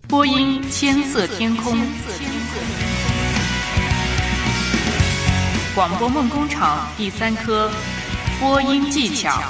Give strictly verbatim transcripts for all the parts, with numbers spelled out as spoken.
播音千色天空，广播梦工厂第三科播音技巧。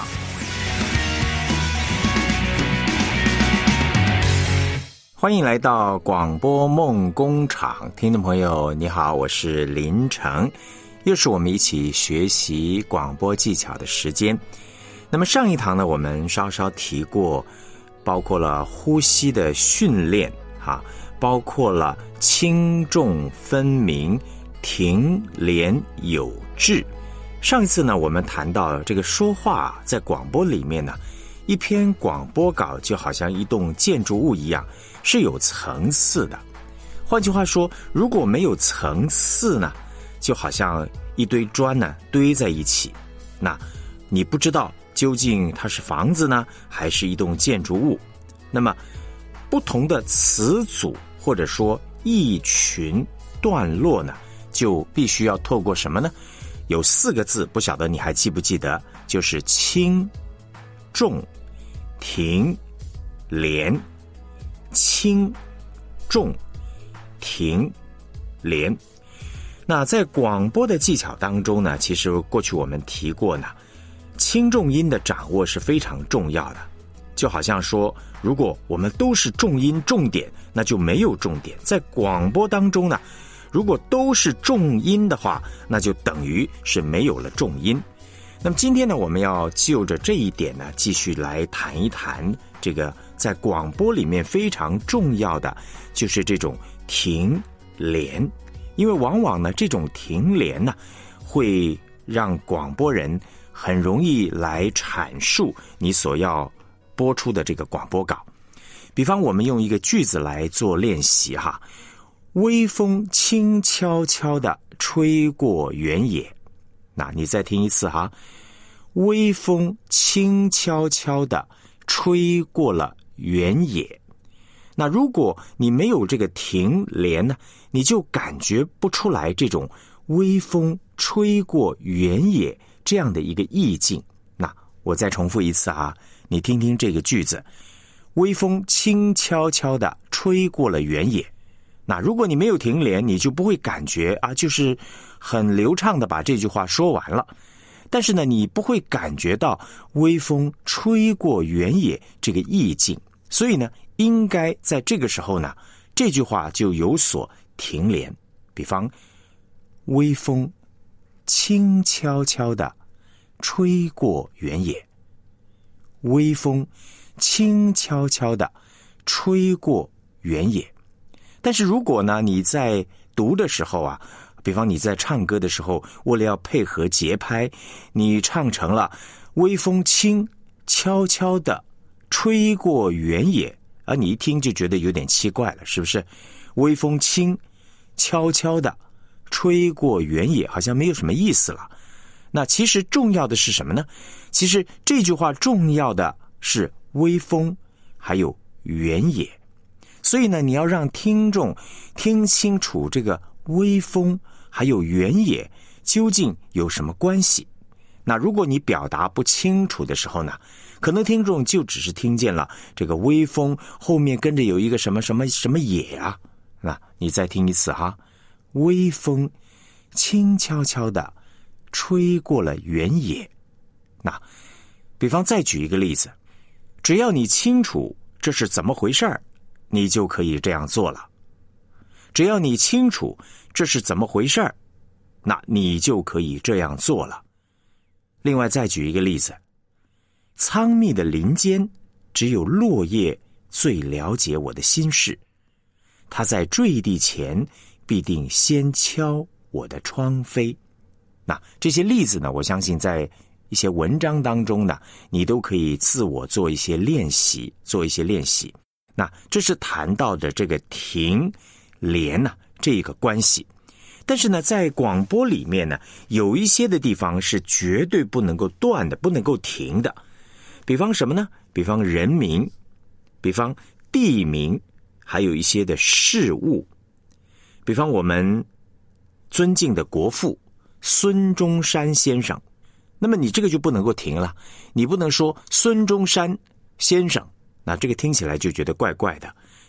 欢迎来到广播梦工厂，听众朋友你好，我是林成，又是我们一起学习广播技巧的时间。那么上一堂呢，我们稍稍提过，包括了呼吸的训练啊，包括了轻重分明、停连有致。上一次呢，我们谈到这个说话在广播里面呢，一篇广播稿就好像一栋建筑物一样，是有层次的。换句话说，如果没有层次呢，就好像一堆砖呢堆在一起，那你不知道究竟它是房子呢，还是一栋建筑物。那么不同的词组或者说一群段落呢，就必须要透过什么呢？有四个字，不晓得你还记不记得，就是轻重停连。轻重停连。那在广播的技巧当中呢，其实过去我们提过呢，轻重音的掌握是非常重要的。就好像说，如果我们都是重音重点，那就没有重点。在广播当中呢，如果都是重音的话，那就等于是没有了重音。那么今天呢，我们要就着这一点呢，继续来谈一谈这个在广播里面非常重要的，就是这种停连。因为往往呢，这种停连呢，会让广播人很容易来阐述你所要播出的这个广播稿。比方我们用一个句子来做练习哈，微风轻悄悄地吹过原野。那你再听一次哈，微风轻悄悄地吹过了原野。那如果你没有这个停连呢，你就感觉不出来这种微风吹过原野这样的一个意境。那我再重复一次啊，你听听这个句子，微风轻悄悄地吹过了原野。那如果你没有停连，你就不会感觉啊，就是很流畅的把这句话说完了。但是呢，你不会感觉到微风吹过原野这个意境。所以呢，应该在这个时候呢，这句话就有所停连。比方，微风轻悄悄地吹过原野。微风轻悄悄地吹过原野。但是如果呢，你在读的时候啊，比方你在唱歌的时候，为了要配合节拍，你唱成了微风轻悄悄地吹过原野，而你一听就觉得有点奇怪了，是不是？微风轻悄悄地吹过原野，好像没有什么意思了。那其实重要的是什么呢？其实这句话重要的是微风还有原野。所以呢，你要让听众听清楚这个微风还有原野究竟有什么关系。那如果你表达不清楚的时候呢，可能听众就只是听见了这个微风后面跟着有一个什么什么什么野啊。那你再听一次哈，微风轻悄悄地吹过了原野。那比方再举一个例子，只要你清楚这是怎么回事儿，你就可以这样做了。只要你清楚这是怎么回事儿，那你就可以这样做了。另外再举一个例子，苍密的林间，只有落叶最了解我的心事。它在坠地前，必定先敲我的窗扉。那这些例子呢，我相信在一些文章当中呢，你都可以自我做一些练习，做一些练习。那这是谈到的这个停连呢、啊、这个关系。但是呢，在广播里面呢，有一些的地方是绝对不能够断的，不能够停的。比方什么呢？比方人名，比方地名，还有一些的事物。比方我们尊敬的国父孙中山先生，那么你这个就不能够停了，你不能说孙中山先生，那这个听起来就觉得怪怪的。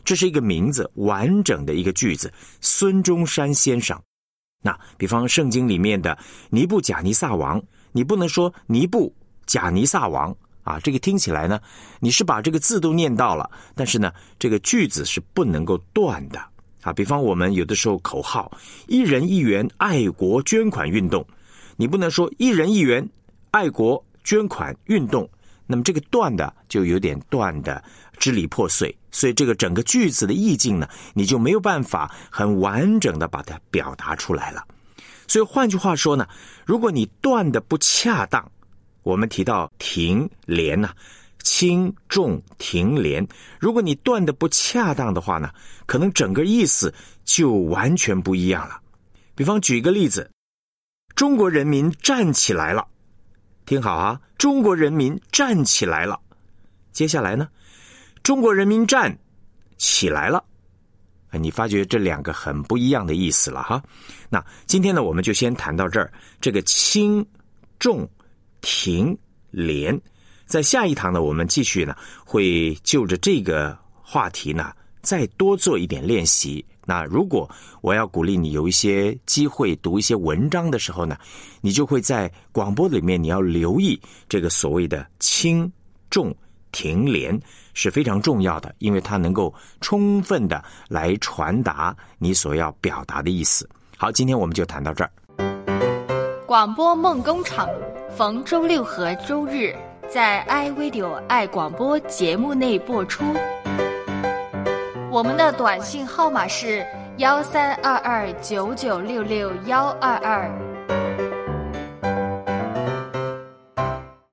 这是一个名字，完整的一个句子，孙中山先生。那比方圣经里面的尼布甲尼撒王，你不能说尼布甲尼撒王啊，这个听起来呢，你是把这个字都念到了，但是呢，这个句子是不能够断的啊。比方我们有的时候口号一人一元爱国捐款运动，你不能说一人一元爱国捐款运动，那么这个断的就有点断的支离破碎，所以这个整个句子的意境呢，你就没有办法很完整的把它表达出来了。所以换句话说呢，如果你断的不恰当，我们提到停连呢、啊，轻重停连，如果你断的不恰当的话呢，可能整个意思就完全不一样了。比方举一个例子，中国人民站起来了，听好啊，中国人民站起来了。接下来呢，中国人民站起来了，你发觉这两个很不一样的意思了哈。那今天呢，我们就先谈到这儿，这个轻重停连，在下一堂呢，我们继续呢会就着这个话题呢再多做一点练习。那如果我要鼓励你有一些机会读一些文章的时候呢，你就会在广播里面你要留意这个所谓的轻重停连是非常重要的，因为它能够充分的来传达你所要表达的意思。好，今天我们就谈到这儿。 广播梦工厂逢周六和周日在 iRadio 爱广播节目内播出。我们的短信号码是幺三二二九九六六幺二二。